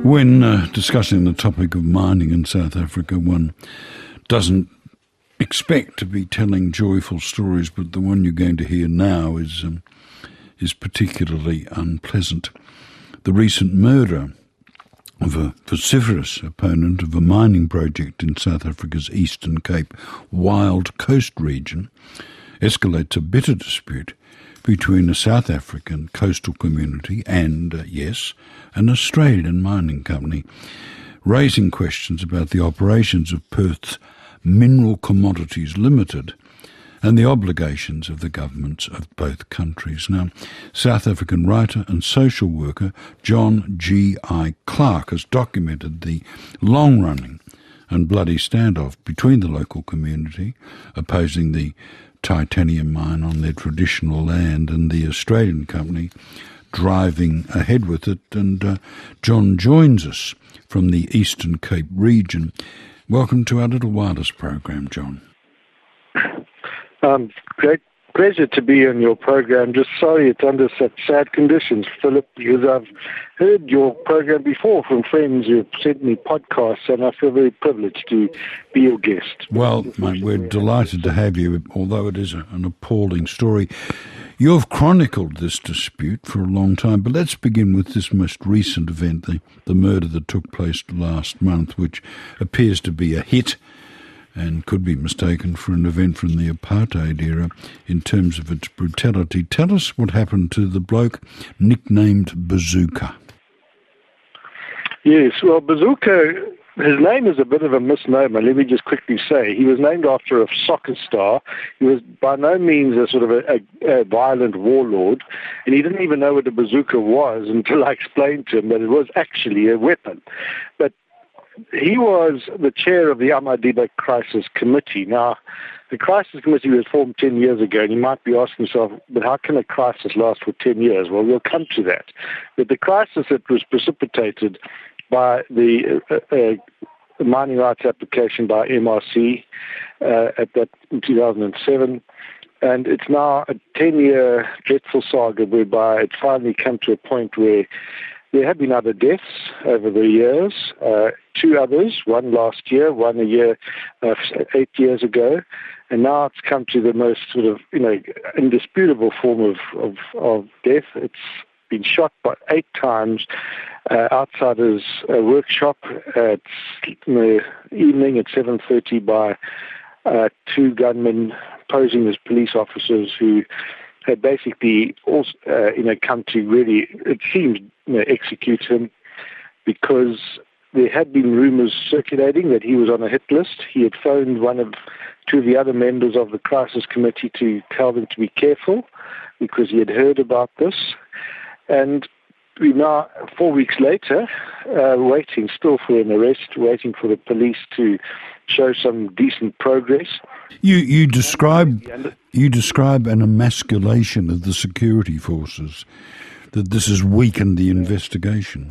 When discussing the topic of mining in South Africa, one doesn't expect to be telling joyful stories, but the one you're going to hear now is particularly unpleasant. The recent murder of a vociferous opponent of a mining project in South Africa's Eastern Cape Wild Coast region escalates a bitter dispute between a South African coastal community and, yes, an Australian mining company, raising questions about the operations of Perth's Mineral Commodities Limited and the obligations of the governments of both countries. Now, South African writer and social worker John G.I. Clark has documented the long-running and bloody standoff between the local community, opposing the titanium mine on their traditional land, and the Australian company driving ahead with it. And John joins us from the Eastern Cape region. Welcome to our Little Wireless program, John. Great pleasure to be on your program. Just sorry it's under such sad conditions, Philip, because I've heard your program before from friends who've sent me podcasts, and I feel very privileged to be your guest. Well, mate, we're delighted to have you, although it is an appalling story. You've chronicled this dispute for a long time, but let's begin with this most recent event, the murder that took place last month, which appears to be a hit and could be mistaken for an event from the apartheid era in terms of its brutality. Tell us what happened to the bloke nicknamed Bazooka. Yes, well, Bazooka, his name is a bit of a misnomer. Let me just quickly say, he was named after a soccer star. He was by no means a sort of a violent warlord, and he didn't even know what a bazooka was until I explained to him that it was actually a weapon. But he was the chair of the Ahmadiyya Crisis Committee. Now, the Crisis Committee was formed 10 years ago, and you might be asking yourself, but how can a crisis last for 10 years? Well, we'll come to that. But the crisis that was precipitated by the mining rights application by MRC in 2007, and it's now a 10-year dreadful saga whereby it finally come to a point where there have been other deaths over the years, two others, one last year, one 8 years ago, and now it's come to the most sort of, indisputable form of death. It's been shot by 8 times outside his workshop in the evening at 7:30 by 2 gunmen posing as police officers who had basically also, come to really, it seems, execute him, because there had been rumours circulating that he was on a hit list. He had phoned 2 of the other members of the crisis committee to tell them to be careful because he had heard about this. And we now, 4 weeks later, waiting still for an arrest, waiting for the police to show some decent progress. You describe an emasculation of the security forces, that this has weakened the investigation.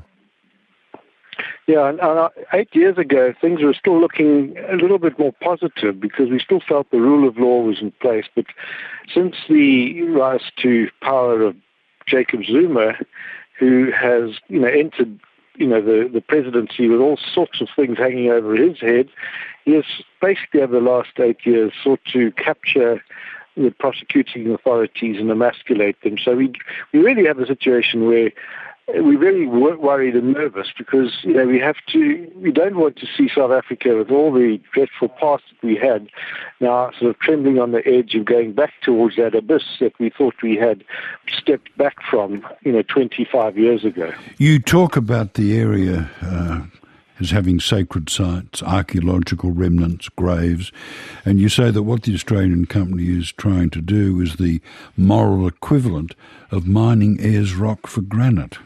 Yeah, and 8 years ago, things were still looking a little bit more positive because we still felt the rule of law was in place. But since the rise to power of Jacob Zuma, who has, entered, the presidency with all sorts of things hanging over his head, he has basically over the last 8 years sought to capture the prosecuting authorities and emasculate them. So we really have a situation where we're very worried and nervous because, we don't want to see South Africa with all the dreadful past that we had now sort of trembling on the edge of going back towards that abyss that we thought we had stepped back from, 25 years ago. You talk about the area as having sacred sites, archaeological remnants, graves, and you say that what the Australian company is trying to do is the moral equivalent of mining Ayers Rock for granite.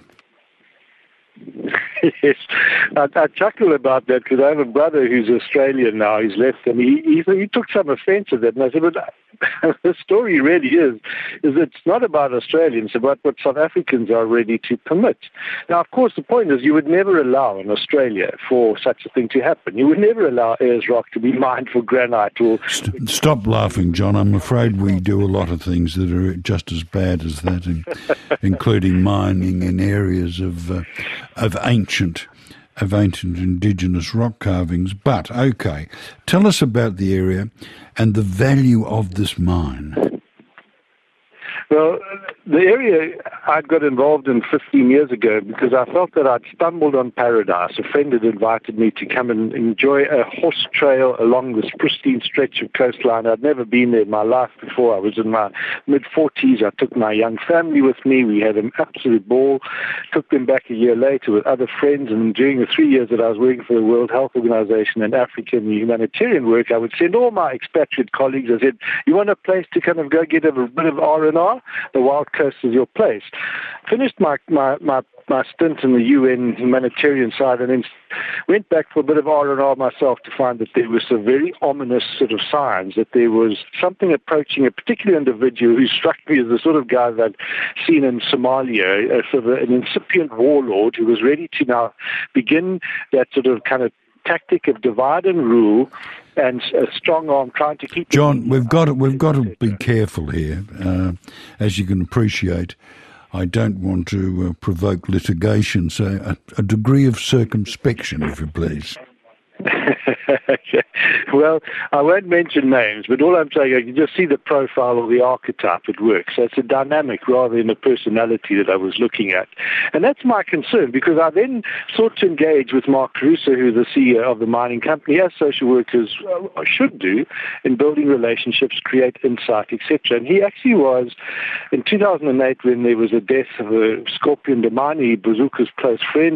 Yes, I chuckle about that because I have a brother who's Australian now. He's left, and he took some offence at that. And I said, but the story really is it's not about Australians, it's about what South Africans are ready to permit. Now, of course, the point is you would never allow in Australia for such a thing to happen. You would never allow Ayers Rock to be mined for granite. Or Stop laughing, John. I'm afraid we do a lot of things that are just as bad as that, including mining in areas of ancient of ancient indigenous rock carvings. But, okay, tell us about the area and the value of this mine. Well, the area I got involved in 15 years ago because I felt that I'd stumbled on paradise. A friend had invited me to come and enjoy a horse trail along this pristine stretch of coastline. I'd never been there in my life before. I was in my mid-40s. I took my young family with me. We had an absolute ball. Took them back a year later with other friends. And during the 3 years that I was working for the World Health Organization and African humanitarian work, I would send all my expatriate colleagues. I said, you want a place to kind of go get a bit of R&R? The Wild Coast is your place. Finished my stint in the UN humanitarian side and then went back for a bit of R&R myself to find that there was some very ominous sort of signs that there was something approaching a particular individual who struck me as the sort of guy that I'd seen in Somalia, sort of an incipient warlord who was ready to now begin that sort of kind of tactic of divide and rule and a strong arm trying to keep... John, we've got to be careful here. As you can appreciate, I don't want to provoke litigation, so a degree of circumspection, if you please. Okay. Well, I won't mention names, but all I'm saying, you can just see the profile or the archetype at work. So it's a dynamic rather than a personality that I was looking at. And that's my concern, because I then sought to engage with Mark Caruso, who's the CEO of the mining company, as social workers should do, in building relationships, create insight, etc. And he actually was, in 2008, when there was a death of a Scorpion Damani, Bazooka's close friend,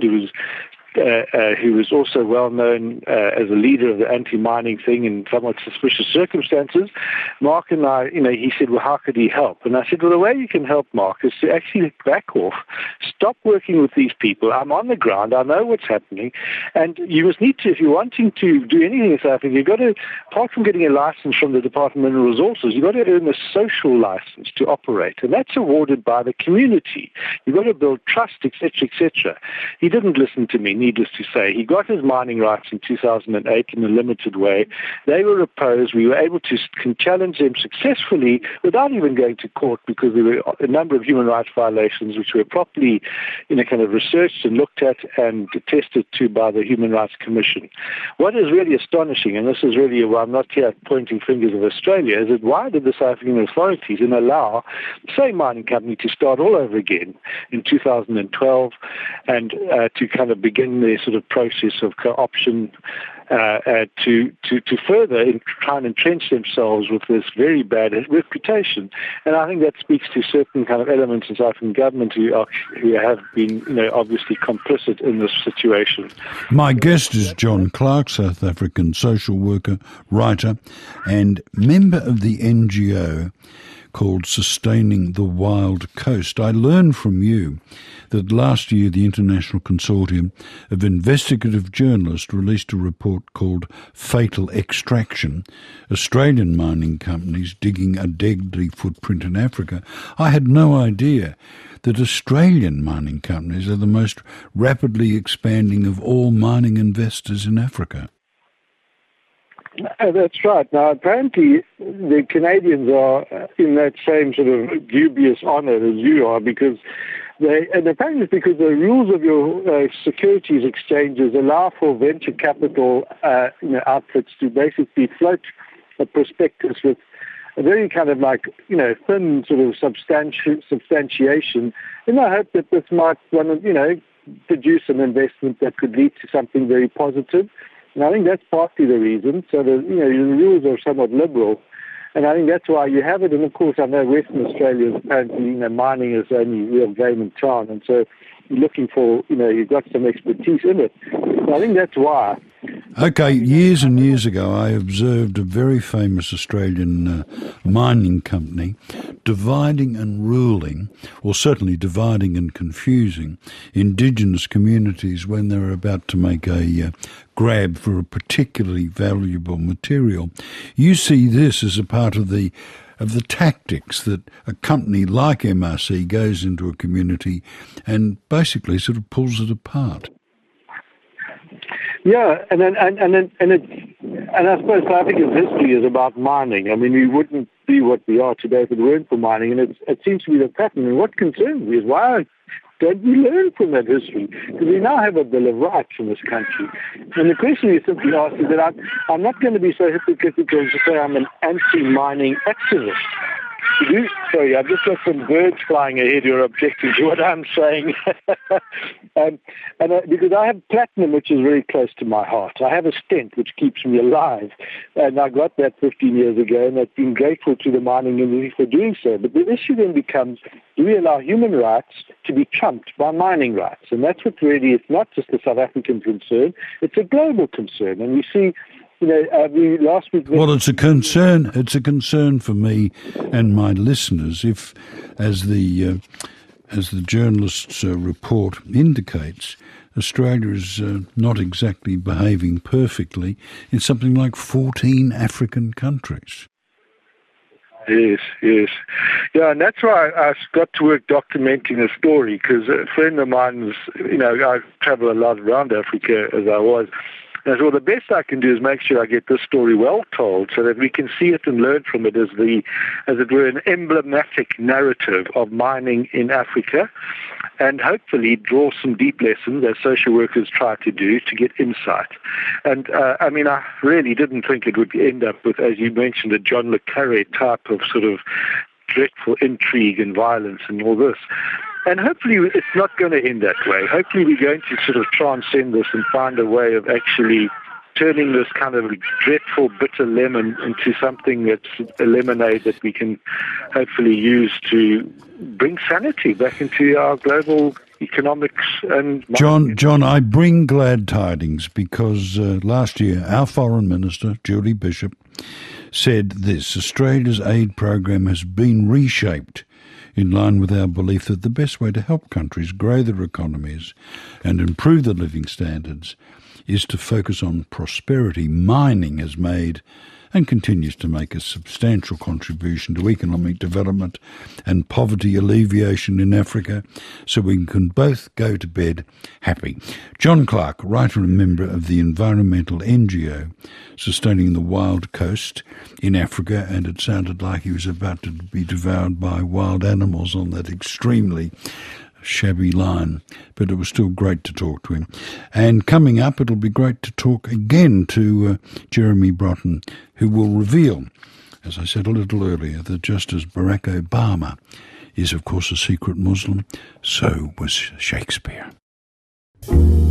who was also well known as a leader of the anti-mining thing in somewhat suspicious circumstances. Mark and I, he said, well, how could he help? And I said, well, the way you can help, Mark, is to actually back off, stop working with these people. I'm on the ground, I know what's happening, and you must need to, if you're wanting to do anything in South Africa, you've got to, apart from getting a license from the Department of Mineral Resources, you've got to earn a social license to operate, and that's awarded by the community. You've got to build trust, etc., etc. He didn't listen to me, needless to say. He got his mining rights in 2008 in a limited way. They were opposed. We were able to challenge them successfully without even going to court, because there were a number of human rights violations which were properly kind of researched and looked at and attested to by the Human Rights Commission. What is really astonishing, and this is really why I'm not here pointing fingers of Australia, is that why did the South African authorities allow the same mining company to start all over again in 2012 and to kind of begin their sort of process of co-option to further try and entrench themselves with this very bad reputation. And I think that speaks to certain kind of elements in South African government who have been, obviously complicit in this situation. My guest is John Clark, South African social worker, writer, and member of the NGO called Sustaining the Wild Coast. I learned from you that last year the International Consortium of Investigative Journalists released a report called Fatal Extraction, Australian mining companies digging a deadly footprint in Africa. I had no idea that Australian mining companies are the most rapidly expanding of all mining investors in Africa. That's right. Now, apparently, the Canadians are in that same sort of dubious honour as you are, because apparently it's because the rules of your securities exchanges allow for venture capital outfits to basically float a prospectus with a very kind of thin sort of substantiation, in the hope that this might produce an investment that could lead to something very positive. And I think that's partly the reason. So the rules are somewhat liberal, and I think that's why you have it. And of course, I know Western Australia is apparently mining is the only real game in town, and so you're looking for you've got some expertise in it. So I think that's why. Okay, years and years ago, I observed a very famous Australian mining company dividing and ruling, or certainly dividing and confusing, Indigenous communities when they were about to make a grab for a particularly valuable material. You see this as a part of the tactics that a company like MRC goes into a community and basically sort of pulls it apart. Yeah, and I suppose South Africa's history is about mining. I mean, we wouldn't be what we are today if it weren't for mining, and it seems to be the pattern. And what concerns me is why don't we learn from that history? Because we now have a Bill of Rights in this country. And the question you simply ask is that I'm not going to be so hypocritical to say I'm an anti-mining activist. Sorry, I've just got some birds flying ahead who are objecting to what I'm saying. Because I have platinum, which is very close to my heart. I have a stent, which keeps me alive. And I got that 15 years ago, and I've been grateful to the mining industry for doing so. But the issue then becomes, do we allow human rights to be trumped by mining rights? And that's what really, it's not just a South African concern, it's a global concern. And we see, last week... Well, it's a concern. It's a concern for me and my listeners if, as the journalists' report indicates, Australia is not exactly behaving perfectly in something like 14 African countries. Yes. Yeah, and that's why I got to work documenting a story, because a friend of mine was, I travel a lot around Africa as I was. And so the best I can do is make sure I get this story well told so that we can see it and learn from it as it were, an emblematic narrative of mining in Africa, and hopefully draw some deep lessons, as social workers try to do, to get insight. And I really didn't think it would end up with, as you mentioned, a John le Carré type of sort of dreadful intrigue and violence and all this. And hopefully it's not going to end that way. Hopefully we're going to sort of transcend this and find a way of actually turning this kind of dreadful bitter lemon into something that's a lemonade that we can hopefully use to bring sanity back into our global economics and... John, I bring glad tidings because last year our Foreign Minister, Julie Bishop, said this: Australia's aid program has been reshaped in line with our belief that the best way to help countries grow their economies and improve their living standards is to focus on prosperity. Mining has made and continues to make a substantial contribution to economic development and poverty alleviation in Africa, so we can both go to bed happy. John Clark, writer and member of the environmental NGO Sustaining the Wild Coast in Africa, and it sounded like he was about to be devoured by wild animals on that extremely shabby line, but it was still great to talk to him. And coming up, it'll be great to talk again to Jeremy Broughton, who will reveal, as I said a little earlier, that just as Barack Obama is, of course, a secret Muslim, so was Shakespeare.